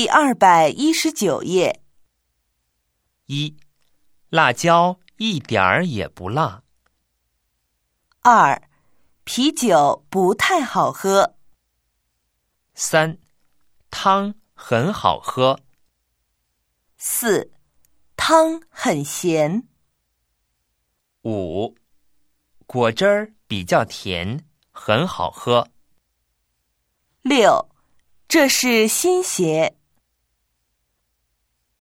219页。 1. 辣椒一点儿也不辣。 2. 啤酒不太好喝。 3. 汤很好喝。 4. 汤很咸。 5. 果汁儿比较甜，很好喝。 6. 这是新鞋。